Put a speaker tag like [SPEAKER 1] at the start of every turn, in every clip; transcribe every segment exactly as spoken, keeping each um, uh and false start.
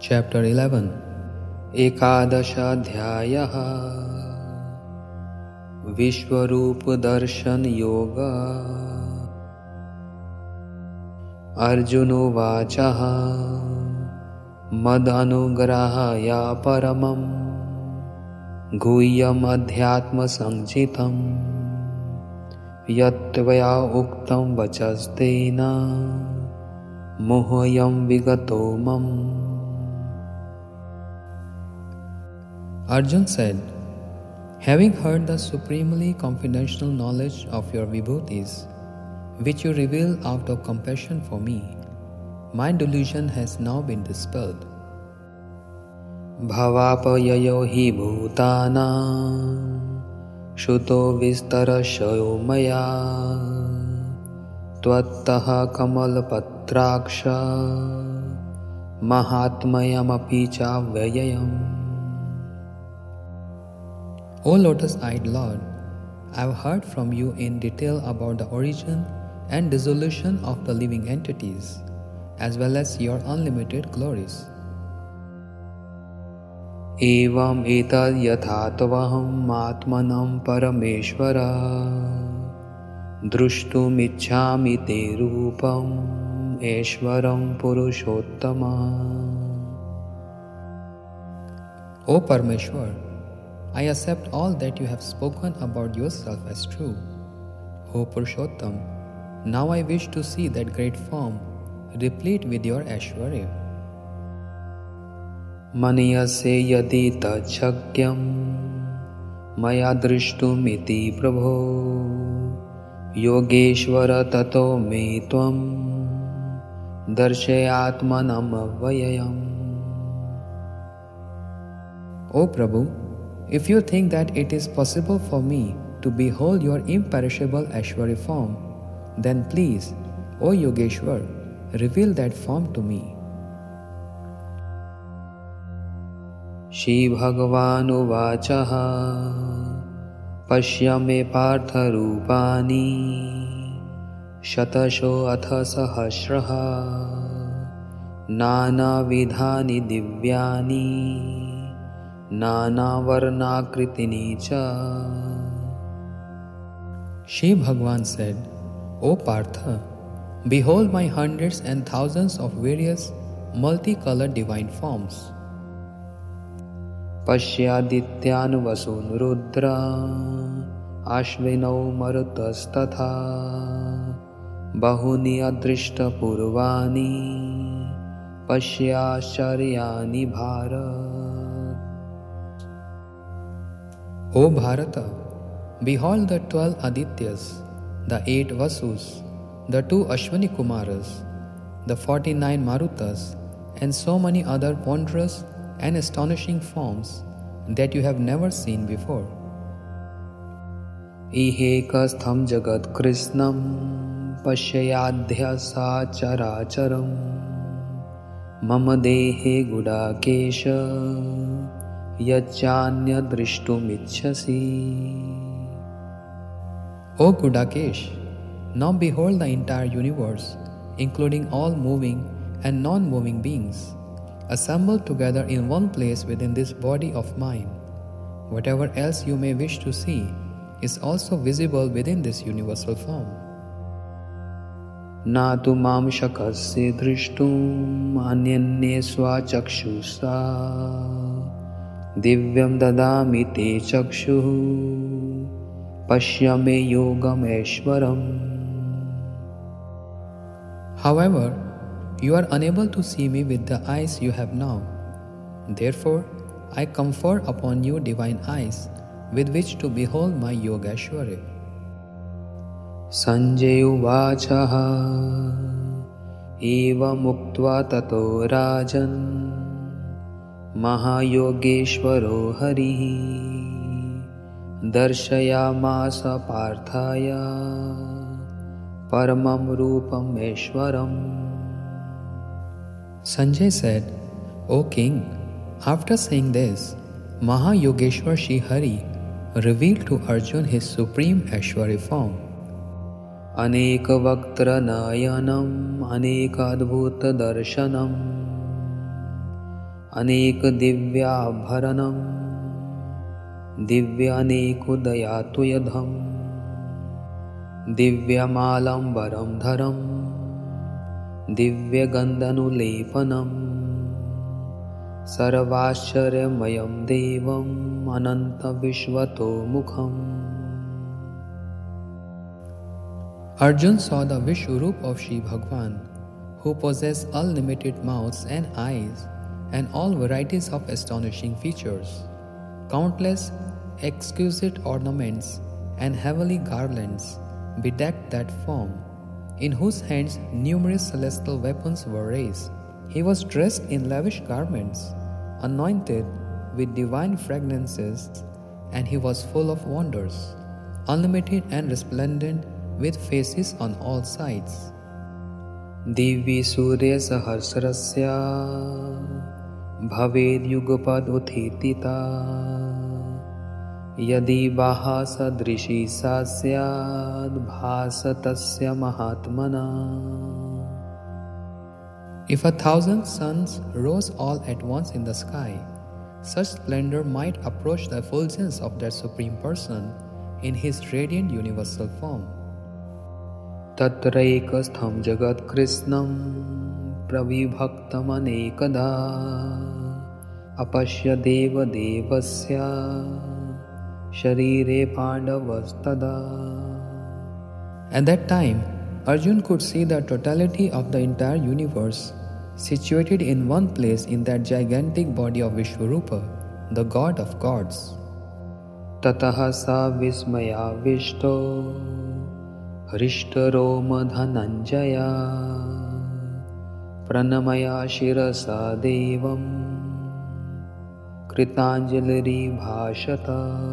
[SPEAKER 1] Chapter eleven. Ekadashaadhyayah Vishwarupa Darshan Yoga. Arjuno Vachaha Madanugrahaya Paramam Guhyam Adhyatma Sanchitam Yatvaya Uktam Vachastena Mohoyam Vigato Mam. Arjun said, having heard the supremely confidential knowledge of your vibhutis, which you reveal out of compassion for me, my delusion has now been dispelled. Bhavapayayo hi bhutanam shuto vistarashayo maya tvattaha kamalpatraksha mahatmayam api cha vyayam. O lotus-eyed Lord, I have heard from you in detail about the origin and dissolution of the living entities, as well as your unlimited glories. Evam etad yathatvaham atmanam parameshvara drushtum ichhami te rupam eshvaram purushottama. O Parameshwar, I accept all that you have spoken about yourself as true. O Purushottam, now I wish to see that great form, replete with your Aishwarya. Maniyase yadi tachakyam maya drishtumiti prabho yogeshvara tato me tvam darshayatmanam avayayam. O Prabhu, if you think that it is possible for me to behold your imperishable Aishwarya form, then please, O Yogeshwar, reveal that form to me. Shri Bhagavan Uvachaha Pashyame Partha Rupani Shatasho Atha Sahasraha Nana Vidhani Divyani Nana Varna Kritini cha. Shri Bhagavan said, O Partha, behold my hundreds and thousands of various multicolored divine forms. Pashyadityan vasun rudra ashvinau marutastatha bahuni adrishta purvani pashyascharyani bharat. O Bharata, behold the twelve Adityas, the eight Vasus, the two Ashwani Kumaras, the forty-nine Marutas, and so many other wondrous and astonishing forms that you have never seen before. Ihekastham jagat krishnam pashyadhya sacharacharam mama dehe gudakesha yachanya drishtumicchasi. O Gudakesh, now behold the entire universe, including all moving and non-moving beings, assembled together in one place within this body of mine. Whatever else you may wish to see is also visible within this universal form. Na tu mam shakasya drishtum anyanye swachakshusa Divyam dadami te chakshuhu pashyame yogam eshwaram. However, you are unable to see me with the eyes you have now. Therefore, I confer upon you divine eyes with which to behold my Yogeshwarya. Sanjay uvachaha eva muktva tato rajan Mahayogeshwaro Harihi Darshayamasa Parthaya Paramam Rupam Eshwaram. Sanjay said, O King, after saying this, Mahayogeshwar Shri Hari revealed to Arjun his supreme Aishwarya form. अनेकवक्त्रनयनम् अनेकाद्भुतदर्शनम्
[SPEAKER 2] अनेक दिव्याभरणं दिव्य अनेकोदयातुयधं दिव्यमालम्बरं धरं दिव्यगन्धनुलेपनं सर्वाश्चर्यमयं देवम् अनन्तविश्वतोमुखम्.
[SPEAKER 1] Arjun saw the Vishwarup of Shri Bhagwan, who possessed unlimited mouths and eyes and all varieties of astonishing features. Countless exquisite ornaments and heavenly garlands bedecked that form, in whose hands numerous celestial weapons were raised. He was dressed in lavish garments, anointed with divine fragrances, and he was full of wonders, unlimited and resplendent with faces on all sides.
[SPEAKER 2] Divya सूर्य सहस्रस्य भवेद् युगपद् उत्थिता यदि वाहा सदृशी सा स्याद् भासतस्य महात्मना.
[SPEAKER 1] If a thousand suns rose all at once in the sky, such splendor might approach the effulgence of that Supreme Person in His radiant universal form.
[SPEAKER 2] तत्रैकस्थं जगत्कृत्स्नं प्रविभक्तमनेकधा अपश्य देवदेवस्य शरीरे पाण्डवस्तदा.
[SPEAKER 1] At that time, Arjun could see the totality of the entire universe situated in one place in that gigantic body of Vishwarupa, the God of gods.
[SPEAKER 2] ततः सा विस्मयाविष्टो हृष्टरोमधनञ्जया प्रणमया शिरसा देवं कृताञ्जलिर्भाषत.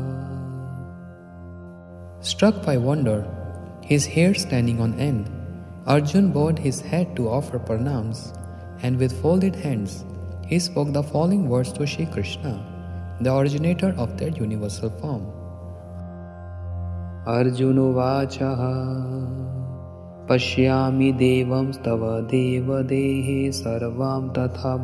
[SPEAKER 1] Struck by wonder, his hair standing on end, Arjun bowed his head to offer pranams, and with folded hands, he spoke the following words to Shri Krishna, the originator of that universal form.
[SPEAKER 2] अर्जुनोवाचः पश्यामि देवं तव देवदेहे सर्वां तथा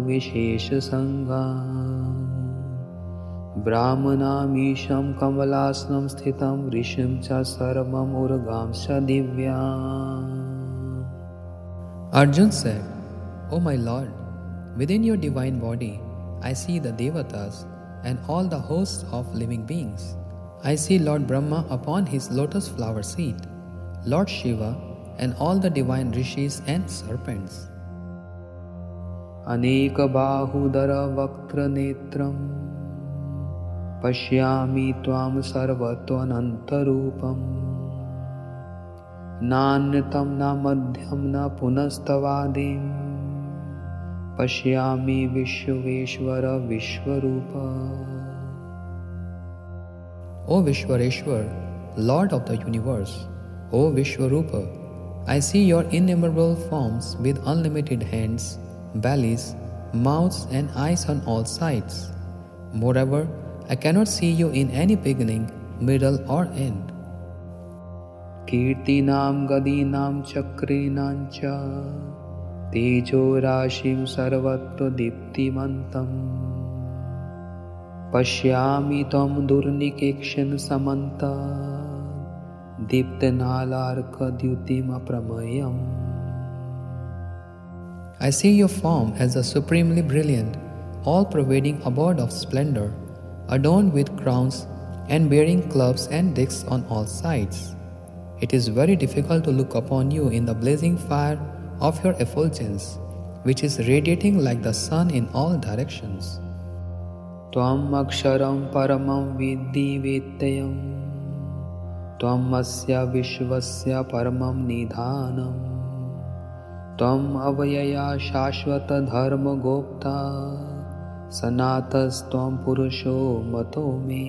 [SPEAKER 2] भूतविशेषसङ्गान् ब्राह्मणामीशं कमलासनं स्थितं ऋषिं च सर्वम् उर्गांश्च दिव्यान्.
[SPEAKER 1] Arjun said, O my Lord, within your divine body I see the Devatas and all the hosts of living beings. I see Lord Brahma upon his lotus flower seat, Lord Shiva and all the divine rishis and serpents.
[SPEAKER 2] अनेकबाहुदरवक्त्रनेत्रं पश्यामि त्वां सर्वतोऽनन्तरूपं नान्यतं न मध्यं न पुनस्तवादिं पश्यामि विश्वेश्वर विश्वरूप.
[SPEAKER 1] O Vishwareshwar, Lord of the universe, O Vishwarupa, I see your innumerable forms with unlimited hands, bellies, mouths and eyes on all sides. Moreover, I cannot see you in any beginning, middle or end.
[SPEAKER 2] कीर्तीनां गदीनां चक्रीणां च तेजोराशिं सर्वत्र दीप्तिमन्तम् पश्यामि त्वं दुर्निरीक्ष्यं समन्तात् दीप्तनालार्कद्युतिमप्रमेयम्.
[SPEAKER 1] I see your form as a supremely brilliant, all-pervading abode of splendor, adorned with crowns and bearing clubs and discs on all sides. It is very difficult to look upon you in the blazing fire of your effulgence, which is radiating like the sun in all directions.
[SPEAKER 2] त्वम् अक्षरं परमं विद्धि वेत्तयं त्वम् अस्य विश्वस्य परमं निधानं त्वम् अव्यया शाश्वतधर्मगोप्ता सनातस्त्वं पुरुषो मतो मे.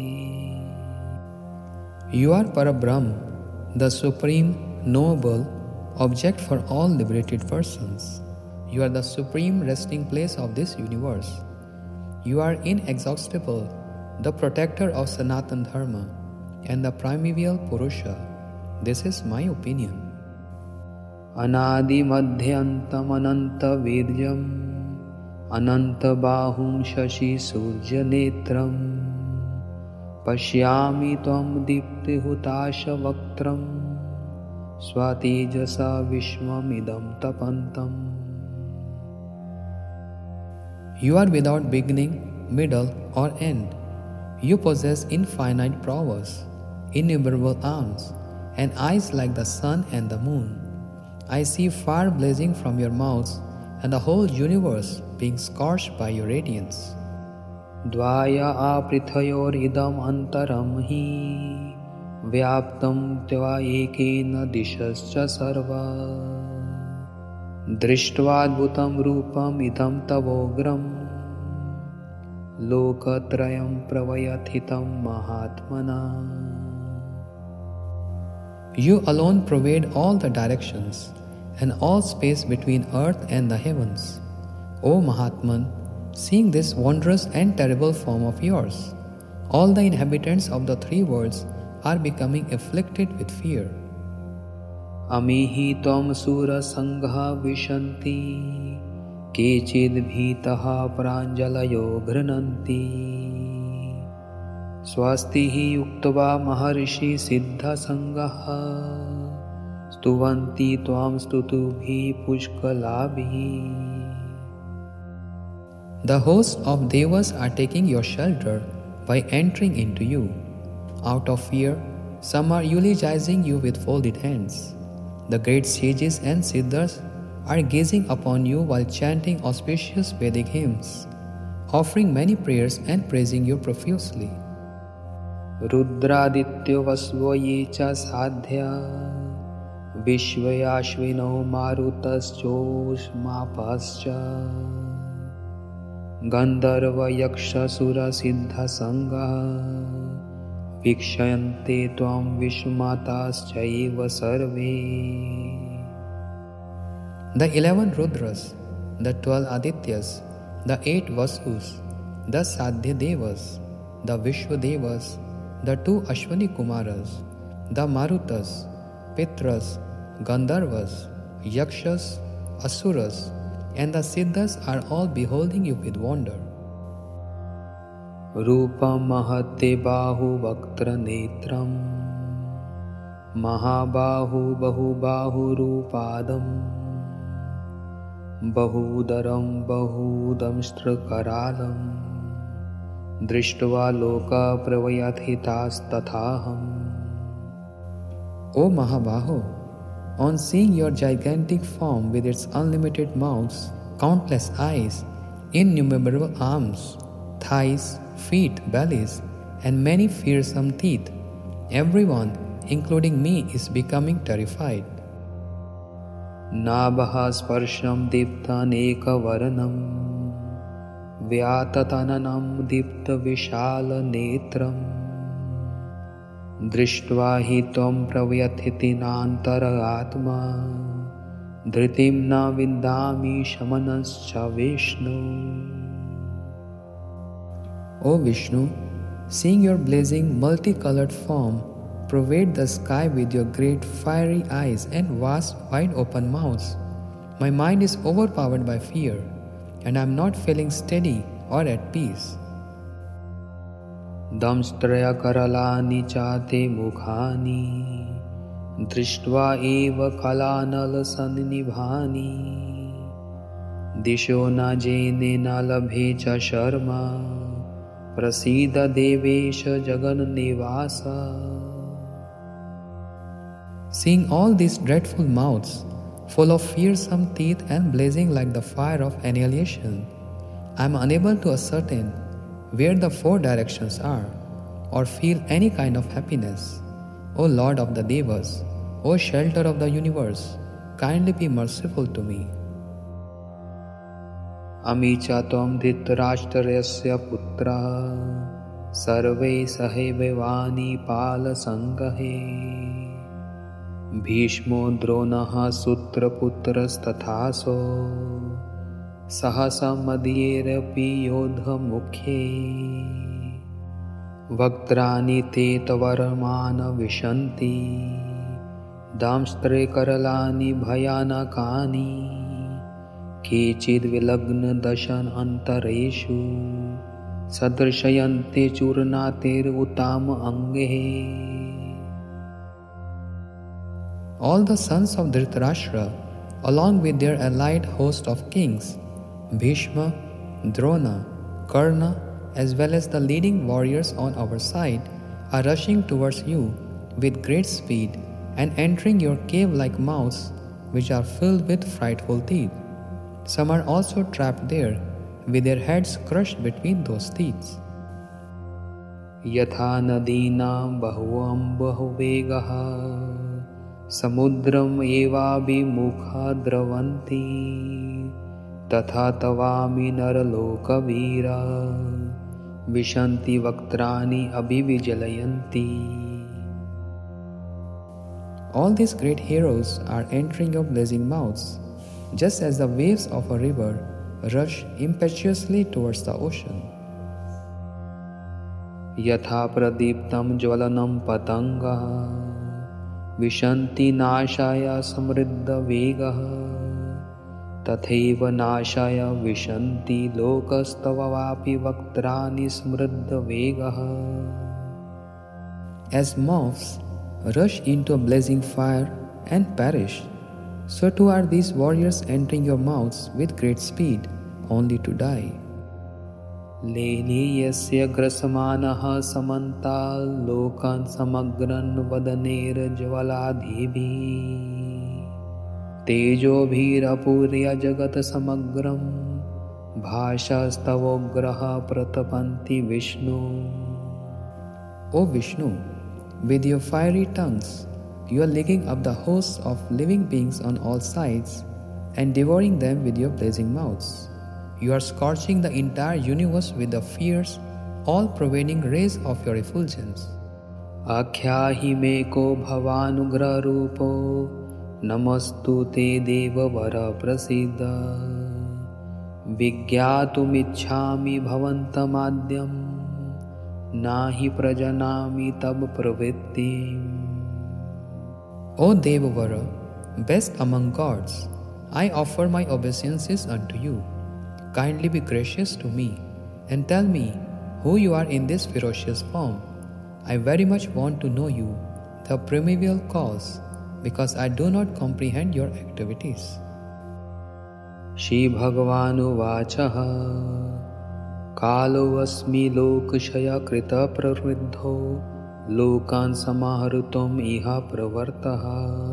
[SPEAKER 1] You are Parabrahm, the supreme, knowable object for all liberated persons. You are the supreme resting place of this universe. You are inexhaustible, the protector of Sanatan Dharma and the primeval Purusha. This is my opinion.
[SPEAKER 2] अनादिमध्यन्तमनन्तवीर्यम् अनन्तबाहुं शशिसूर्यनेत्रं पश्यामि त्वं दीप्तिहुताशवक्त्रं स्वतेजसा विश्वमिदं तपन्तम्.
[SPEAKER 1] You are without beginning, middle, or end. You possess infinite prowess, innumerable arms, and eyes like the sun and the moon. I see fire blazing from your mouths, and the whole universe being scorched by your radiance.
[SPEAKER 2] द्वाया आपृथयोरिदम् अन्तरं हि व्याप्तं त्वा एकेन दिशश्च सर्वा. दृष्ट्वाद्भुतं रूपमिदं तवोग्रं लोकत्रयं प्रवयथितं महात्मना.
[SPEAKER 1] You alone pervade all the directions and all space between earth and the heavens. O Mahatman, seeing this wondrous and terrible form of yours, all the inhabitants of the three worlds are becoming afflicted with fear.
[SPEAKER 2] अमीहि त्वं सूरसङ्घः विशन्ति केचिद्भीतः प्राञ्जलयो गृह्णन्ति. स्वस्ति हि उक्त्वा महर्षि सिद्धसङ्घः स्तुवन्ति त्वां स्तुतिभिः पुष्कलाभिः.
[SPEAKER 1] The hosts of devas are taking your shelter by entering into you. Out of fear, some are eulogizing you with folded hands. The great sages and siddhas are gazing upon you while chanting auspicious Vedic hymns, offering many prayers and praising you profusely.
[SPEAKER 2] रुद्रादित्यो वस्वो ये च साध्या विश्वयाश्विनो मारुतश्चोष्मापश्च गन्धर्वयक्षसुरसिद्धसङ्गः वीक्षयन्ते त्वां विश्वमाताश्चैव सर्वे.
[SPEAKER 1] The eleven Rudras, the twelve Adityas, the eight Vasus, the Sadhya Devas, the Vishwadevas, the two Ashwani Kumaras, the Marutas, Pitras, Gandharvas, Yakshas, Asuras, and the Siddhas are all beholding you with wonder.
[SPEAKER 2] रूपं महते बाहुवक्त्रनेत्रं महाबाहु बहुबाहुरूपादं बहूदरं बहूदंष्ट्रकरालं दृष्ट्वा लोकप्रवयथितास्तथाहम्.
[SPEAKER 1] O Mahabaho, on seeing your gigantic form with its unlimited mouths, countless eyes, innumerable arms, thighs, feet, bellies, and many fearsome teeth, everyone, including me, is becoming terrified.
[SPEAKER 2] नाभः स्पर्शं दीप्तनेकवर्णं व्याततननं दीप्तविशालनेत्रं दृष्ट्वा हि त्वं प्रव्यथितिनान्तरात्मा धृतिं न विन्दामि शमनश्च Vishnu.
[SPEAKER 1] O Vishnu, seeing your blazing multicolored form pervade the sky with your great fiery eyes and vast wide open mouths, my mind is overpowered by fear, and I am not feeling steady or at peace.
[SPEAKER 2] दंष्ट्रयकरलानि चाते मुखानि दृष्ट्वा एव कलानलसन्निभानि दिशो न जेने न लभे च शर्मा प्रसीद देवेश जगन्निवास.
[SPEAKER 1] Seeing all these dreadful mouths, full of fearsome teeth and blazing like the fire of annihilation, I am unable to ascertain where the four directions are, or feel any kind of happiness. O Lord of the Devas, O shelter of the universe, kindly be merciful to me.
[SPEAKER 2] अमी च त्वं धृतराष्ट्रस्य पुत्रः सर्वे सहैवानि पालसङ्गहे भीष्मो द्रोणः सूत्रपुत्रस्तथासो सहसा मदीयैरपि योद्धमुख्ये वक्त्राणि ते तवर्मान् विशन्ति दांष्ट्रे करलानि भयानकानि केचिद् विलग्न दशन अन्तरेषु सदर्शयन्ते चूर्णातेरुताम अंगैः.
[SPEAKER 1] All the sons of Dhritarashtra, along with their allied host of kings, Bhishma, Drona, Karna, as well as the leading warriors on our side, are rushing towards you with great speed and entering your cave-like mouths, which are filled with frightful teeth. Some are also trapped there, with their heads crushed between those teeth.
[SPEAKER 2] यथा नदीनां बहुवं बहुवेगः समुद्रम् एवाभिमुखा द्रवन्ति तथा तवामि नरलोकवीरा विशन्ति वक्त्राणि अभिविजलयन्ति.
[SPEAKER 1] All these great heroes are entering your blazing mouths, just as the waves of a river rush impetuously towards the ocean.
[SPEAKER 2] यथा प्रदीप्तं ज्वलनं पतङ्गः विशन्ति नाशाय समृद्धवेगः तथैव नाशाय विशन्ति लोकस्तवापि वक्त्राणि समृद्धवेगः.
[SPEAKER 1] As moths rush into a blazing fire and perish, so too are these warriors entering your mouths with great speed, only to die.
[SPEAKER 2] लेलीयस्य ग्रसमानः समन्ताल् लोकान् समग्रन् वदनेर्ज्वलाधिभिः तेजोभिरपूर्य जगत् समग्रं भाषास्तवोग्रः प्रतपन्ति Vishnu.
[SPEAKER 1] O Vishnu, with your fiery tongues, you are licking up the hosts of living beings on all sides and devouring them with your blazing mouths. You are scorching the entire universe with the fierce, all-pervading rays of your effulgence.
[SPEAKER 2] आख्याहि मे को भवानुग्ररूपो नमस्तु ते देववर प्रसीद. विज्ञातुमिच्छामि भवन्तमाद्यं नाहि प्रजनामि तब प्रवृत्तिम्.
[SPEAKER 1] O Devavara, best among gods, I offer my obeisances unto you. Kindly be gracious to me and tell me who you are in this ferocious form. I very much want to know you, the primeval cause, because I do not comprehend your activities.
[SPEAKER 2] Shri भगवानुवाचः कालोऽस्मि लोकक्षयकृत प्रवृद्धो लोकान् समाहर्तुम् इह प्रवर्तः.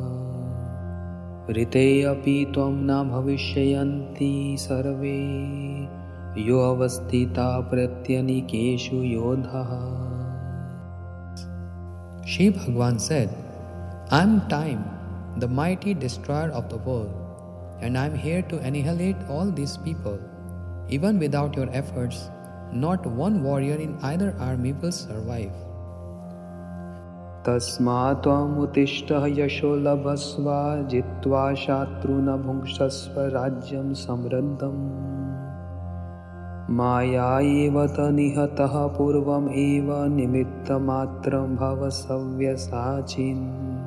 [SPEAKER 2] ऋते अपि त्वं न भविष्यन्ति सर्वे यो अवस्थिता प्रत्यनीकेषु योधः.
[SPEAKER 1] Shri Bhagavan said, I am time, the mighty destroyer of the world, and I am here to annihilate all these people. Even without your efforts, not one warrior in either army will survive.
[SPEAKER 2] तस्मात् त्वमुत्तिष्ठ यशो लभस्व जित्वा शत्रून् भुङ्क्षस्व राज्यं समृद्धम्. माया एव तनिहतः पूर्वम् एव निमित्तमात्रं भव सव्यसाचिन्.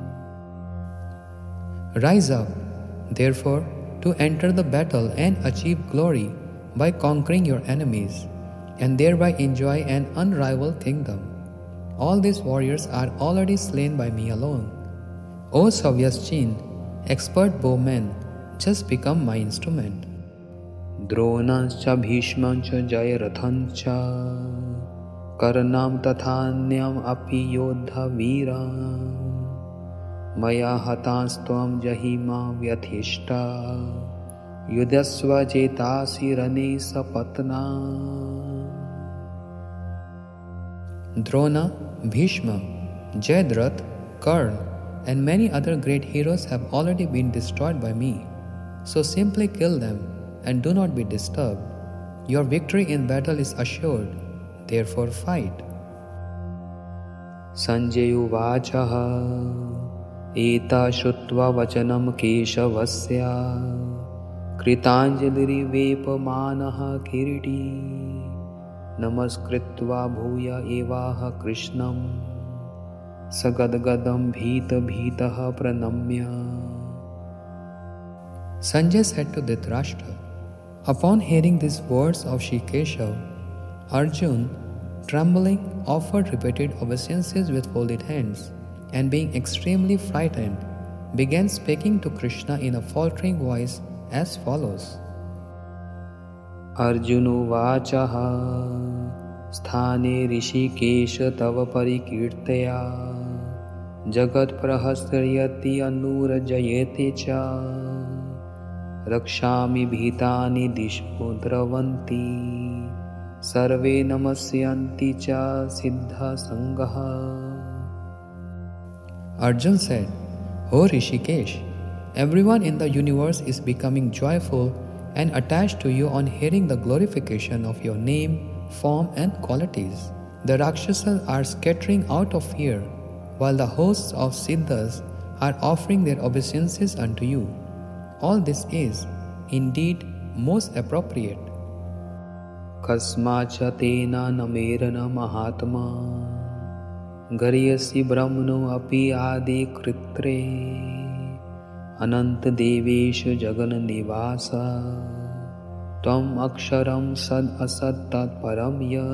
[SPEAKER 1] Rise up, therefore, to enter the battle and achieve glory by conquering your enemies, and thereby enjoy an unrivaled kingdom. All these warriors are already slain by me alone. O Savyaschin, expert bowmen, just become my instrument.
[SPEAKER 2] द्रोणश्च भीष्मश्च जयरथश्च कर्णं तथान्यम् अपि योद्धवीरान् मया हतास्त्वं जहिमा व्यथिष्टा युध्यस्व चेतासि रणे सपत्नान्.
[SPEAKER 1] Drona, Bhishma, Jayadratha, Karna, and many other great heroes have already been destroyed by me. So simply kill them and do not be disturbed. Your victory in battle is assured. Therefore fight.
[SPEAKER 2] Sanjay uvacha eta shruत्वा वचनं केशवस्य कृताञ्जलिर्वेपमानः किरीटी नमस्कृत्वा भूय एवाह कृष्णं सगद्गदं भीतभीतः प्रणम्य.
[SPEAKER 1] Sanjay said to Dhritarashtra, Upon hearing these words of Shri Keshav, Arjun, trembling, offered repeated obeisances with folded hands, and being extremely frightened, began speaking to Krishna in a faltering voice as follows.
[SPEAKER 2] Arjuna vachaha sthane rishikesh tava parikirtaya jagat prahasriyati anurajayete cha rakshami bhitani disho dravanti sarve namasyanti cha siddha sangaha.
[SPEAKER 1] Arjun said, O Rishikesh, everyone in the universe is becoming joyful and attached to you on hearing the glorification of your name, form and qualities. The Rakshasas are scattering out of fear, while the hosts of Siddhas are offering their obeisances unto you. All this is, indeed, most appropriate.
[SPEAKER 2] Kasmacha tena namerana mahatma Garyasi brahmano api adi kritre Ananta devesha jagana nivasa Tvam aksharam sad asad tat paramya.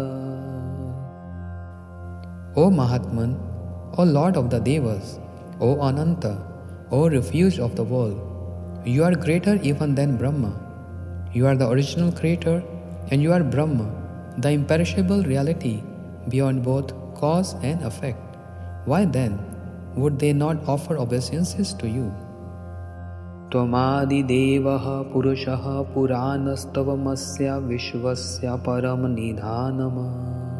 [SPEAKER 1] O Mahatman, O Lord of the Devas, O Ananta, O refuge of the world, you are greater even than Brahma. You are the original creator and you are Brahma, the imperishable reality beyond both cause and effect. Why then would they not offer obeisances to you?
[SPEAKER 2] Tvamadi devaha purushaha puranastavamasya vishvasya param nidhanama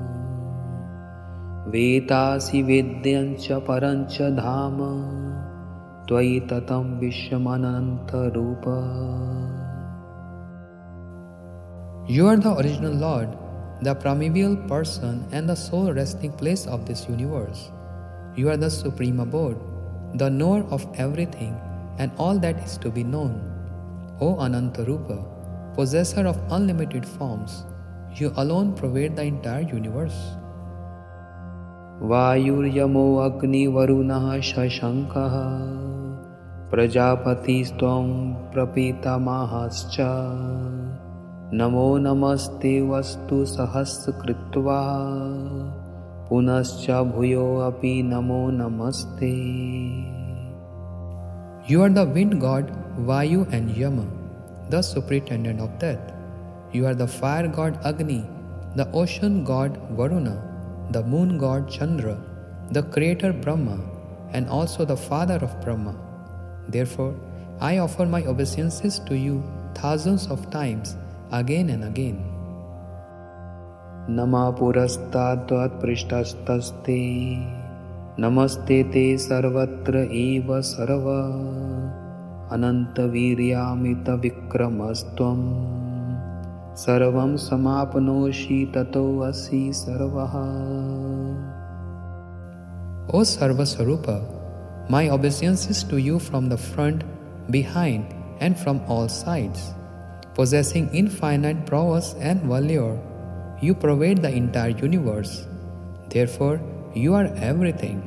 [SPEAKER 2] Vetasi vedyancha parancha dhama Tvai tatam vishyamananta rupa.
[SPEAKER 1] You are the original Lord, the primeval person and the sole resting place of this universe. You are the supreme abode, the knower of everything and all that is to be known. O Anantarupa, possessor of unlimited forms, you alone pervade the entire universe.
[SPEAKER 2] Vayuryamo agni varunaha shashankaha Prajapatistam prapitamahascha Namo namaste vastu sahasrakritva Punascha bhuyo api namo namaste.
[SPEAKER 1] You are the wind god Vayu and Yama, the superintendent of death. You are the fire god Agni, the ocean god Varuna, the moon god Chandra, the creator Brahma, and also the father of Brahma. Therefore, I offer my obeisances to you thousands of times, again and again.
[SPEAKER 2] Nama purastadvat prishtastaste Namaste te sarvatra eva sarva Ananta viryamita vikramastvam Sarvam samapanoshi tato asi sarvaha.
[SPEAKER 1] O Sarva Sarupa, my obeisances to you from the front, behind, and from all sides. Possessing infinite prowess and valor, you pervade the entire universe. Therefore, you are everything.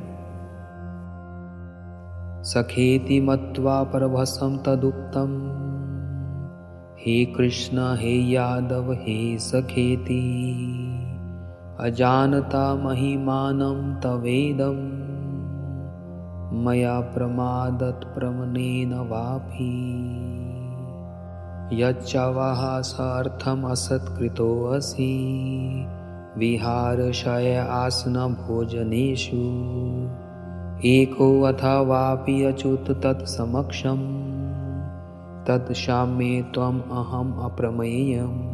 [SPEAKER 2] Sakheti matva parabhasam taduktam He Krishna, He Yadav, He Sakheti Ajanata mahimanam tavedam Maya pramadat pramanena vapi Yachavaha sartham asatkrito asi Viharashaya asana bhojaneshu Eko athavapi achut tat samaksham Tat shame tvam aham apramayam.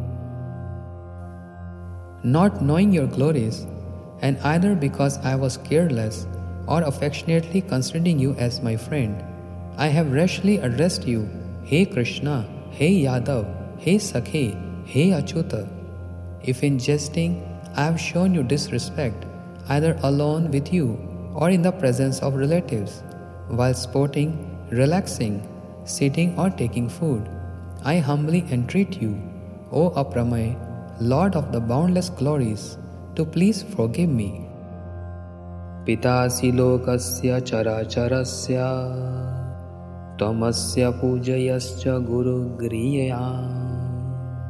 [SPEAKER 1] Not knowing your glories, and either because I was careless or affectionately considering you as my friend, I have rashly addressed you, Hey Krishna, Hey Yadav, Hey Sakhe, Hey Achyuta. If in jesting I have shown you disrespect, either alone with you or in the presence of relatives, while sporting, relaxing, sitting or taking food, I humbly entreat you, O Apramay, Lord of the boundless glories, to please forgive me.
[SPEAKER 2] Pitasi lokasya characharasya Tamasya pujayascha guru griya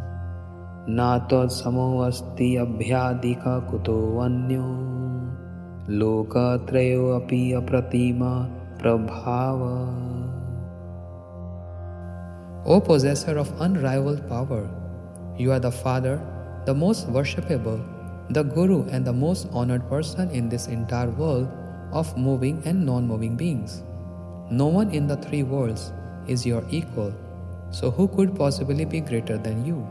[SPEAKER 2] न तत्समोऽस्ति अभ्यादिकः कुतोऽन्यो लोकत्रयोऽपि अप्रतिम प्रभाव.
[SPEAKER 1] O possessor of unrivaled power, you are the Father, the most worshipable, the Guru and the most honored person in this entire world of moving and non-moving beings. No one in the three worlds is your equal, so who could possibly be greater than you?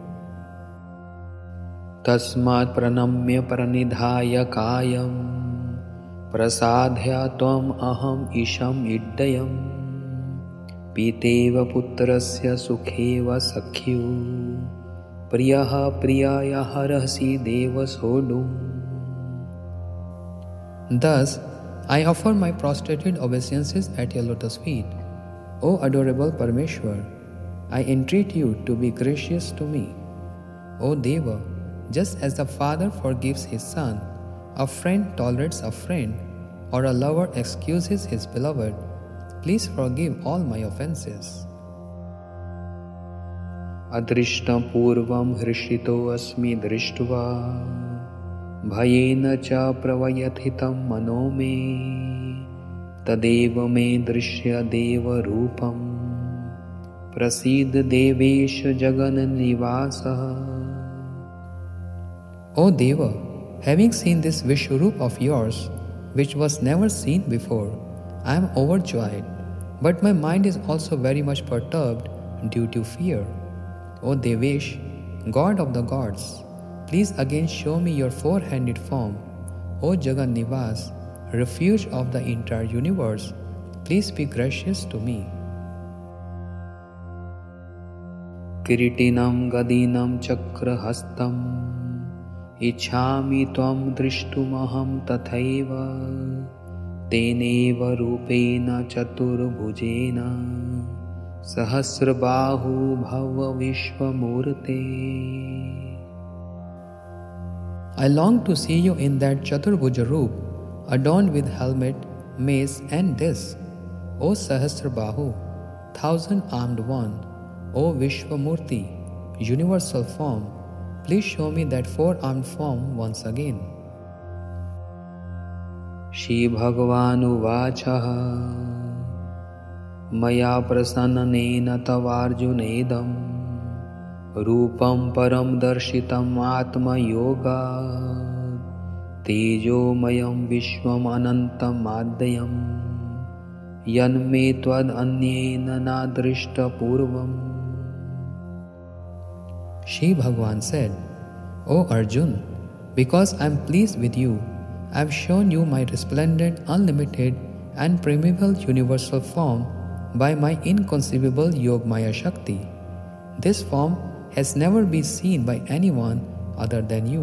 [SPEAKER 2] Tasmat pranamya pranidhaya kayam prasadhya tvam aham isham iddayam piteva putrasya sukheva sakhyu priyaha priyaya harasi deva sodum.
[SPEAKER 1] Thus, I offer my prostrated obeisances at your lotus feet. O adorable Parameshwar, I entreat you to be gracious to me. O Deva, just as the father forgives his son, a friend tolerates a friend, or a lover excuses his beloved, please forgive all my offenses.
[SPEAKER 2] Adrishtam purvam hrishito asmi drishtva bhayena cha pravayathitam mano me tadeva me drishya deva rupam prasid devesh jagan nivasa.
[SPEAKER 1] O Deva, having seen this Vishwarup of yours, which was never seen before, I am overjoyed, but my mind is also very much perturbed due to fear. O Devesh, God of the gods, please again show me your four-handed form. O Jagan Nivas, refuge of the entire universe, please be gracious to me.
[SPEAKER 2] Kiritinam gadinam chakrahastam ichhami tvam drishtumaham tathaiva teneva rupena chaturbhujena sahasrabahu bhava vishwamurte.
[SPEAKER 1] I long to see you in that Chaturbhuja Roop, adorned with helmet, mace and disc. O Sahasrabahu, thousand-armed one, O Vishwamurti, universal form, please show me that four-armed form once again.
[SPEAKER 2] Shri Bhagavan uvacha maya prasannena tavarjunedam rupam param darshitam atma yoga tejo mayam vishwam anantam adhyam yanme tvad anyena nadrishta purvam.
[SPEAKER 1] Shri Bhagavan said, O Arjun, because I am pleased with you, I have shown you my resplendent, unlimited and primeval universal form by my inconceivable Yogmaya Shakti. This form has never been seen by anyone other than you.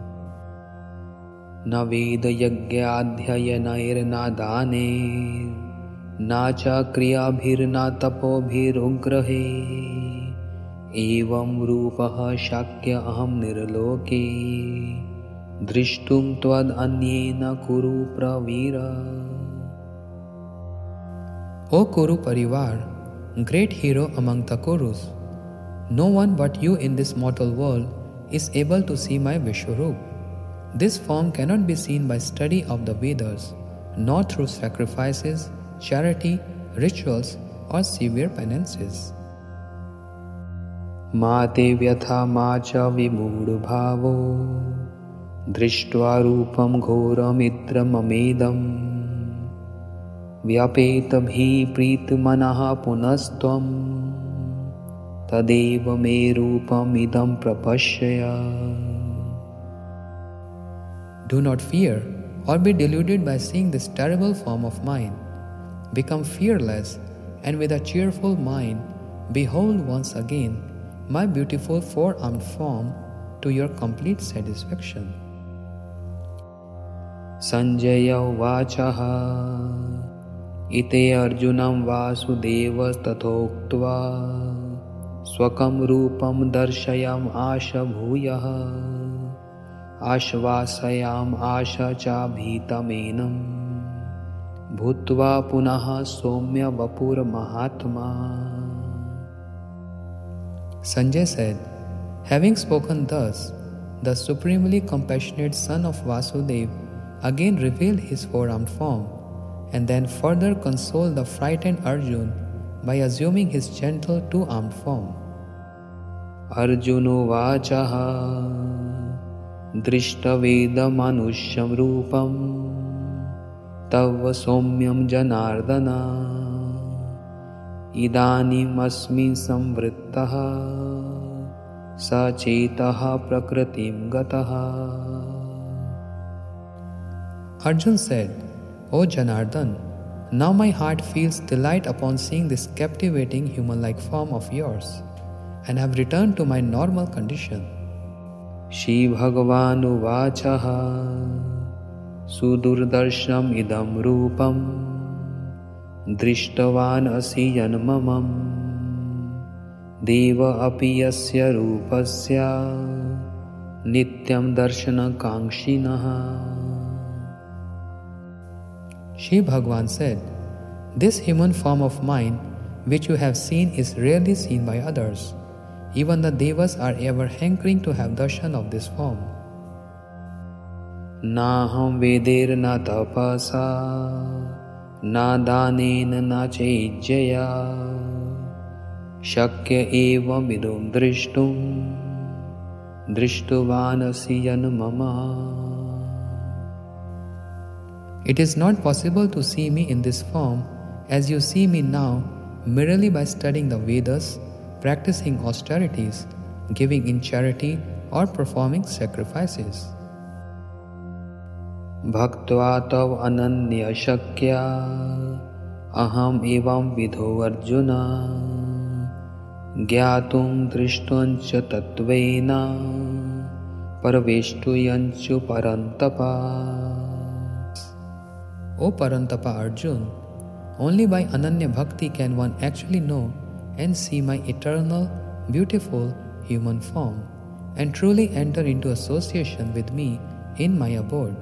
[SPEAKER 2] Na veda yagyadhyayanair na daner na cha kriyabhir na tapobhir ugrahe evam rupaha shakya aham nirloke drishtum tvad anyena kuru pravira.
[SPEAKER 1] O Kuru Parivar, great hero among the Kurus, no one but you in this mortal world is able to see my Vishwarup. This form cannot be seen by study of the Vedas, nor through sacrifices, charity, rituals, or severe penances.
[SPEAKER 2] Mate vyatha macha vimud bhavo drishtva rupam ghoram idram amedam vyapeta bhi prit manaha punastvam tadeva me rupam idam prapashya.
[SPEAKER 1] Do not fear or be deluded by seeing this terrible form of mine. Become fearless and with a cheerful mind behold once again my beautiful four-armed form to your complete satisfaction.
[SPEAKER 2] Sanjaya vachaha ite arjunam vasudevas tathoktva swakam rupam darshayam asha bhuyah ashvasayam asha cha bhitamenam bhutva punaha somya vapur mahatma.
[SPEAKER 1] Sanjay said, Having spoken thus, the supremely compassionate son of Vasudeva again revealed his four-armed form, and then further consoled the frightened Arjun by assuming his gentle two-armed form.
[SPEAKER 2] Arjuno vachaha drishtavedamanusyam rupam tava somyam janardana idanim asmi samvrittaha sachetaha prakritim gataha.
[SPEAKER 1] Arjun said, O Janardan, now my heart feels delight upon seeing this captivating human-like form of yours, and have returned to my normal condition.
[SPEAKER 2] Shri Bhagavan uvachaha sudurdarsham idam rupam drishtavan asi janmamam deva api yasya rupasya nityam darshana kankshinaha.
[SPEAKER 1] Shri Bhagavan said, This human form of mine which you have seen is rarely seen by others. Even the devas are ever hankering to have darshan of this form.
[SPEAKER 2] Naham veder na tapasa na danena na chejjaya shakya evam idum drishtum drishtuvanasi janmama.
[SPEAKER 1] It is not possible to see me in this form as you see me now merely by studying the Vedas, practicing austerities, giving in charity, or performing sacrifices.
[SPEAKER 2] Bhaktva tav ananya shakya aham evam vidho arjuna gyatum drishtuncha tatvena parveshtuyanchu parantapa.
[SPEAKER 1] O Parantapa Arjun, only by Ananya Bhakti can one actually know and see my eternal, beautiful human form, and truly enter into association with me in my abode.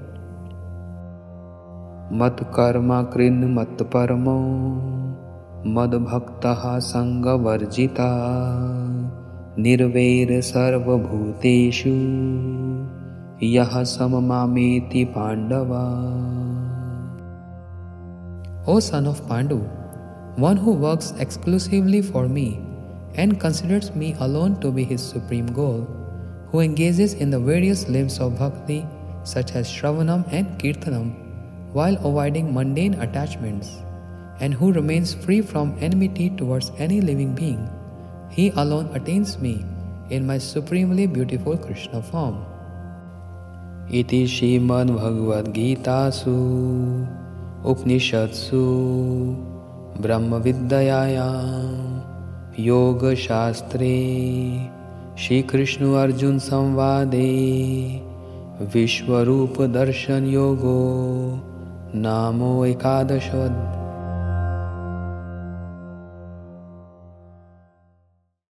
[SPEAKER 2] Mat karma krin mat paramo mad bhaktaha sanga varjita nirvair sarva bhuteshu yaha samamameti pandava.
[SPEAKER 1] O son of Pandu, one who works exclusively for me and considers me alone to be his supreme goal, who engages in the various limbs of bhakti such as Shravanam and Kirtanam while avoiding mundane attachments, and who remains free from enmity towards any living being, he alone attains me in my supremely beautiful Krishna form.
[SPEAKER 2] Iti Srimad Bhagavad Gitasu Upanishadsu Brahma Vidyayam Yoga Shastre Shri Krishna Arjun Samvade Vishwarupa Darshan Yogo Namo Ekadashad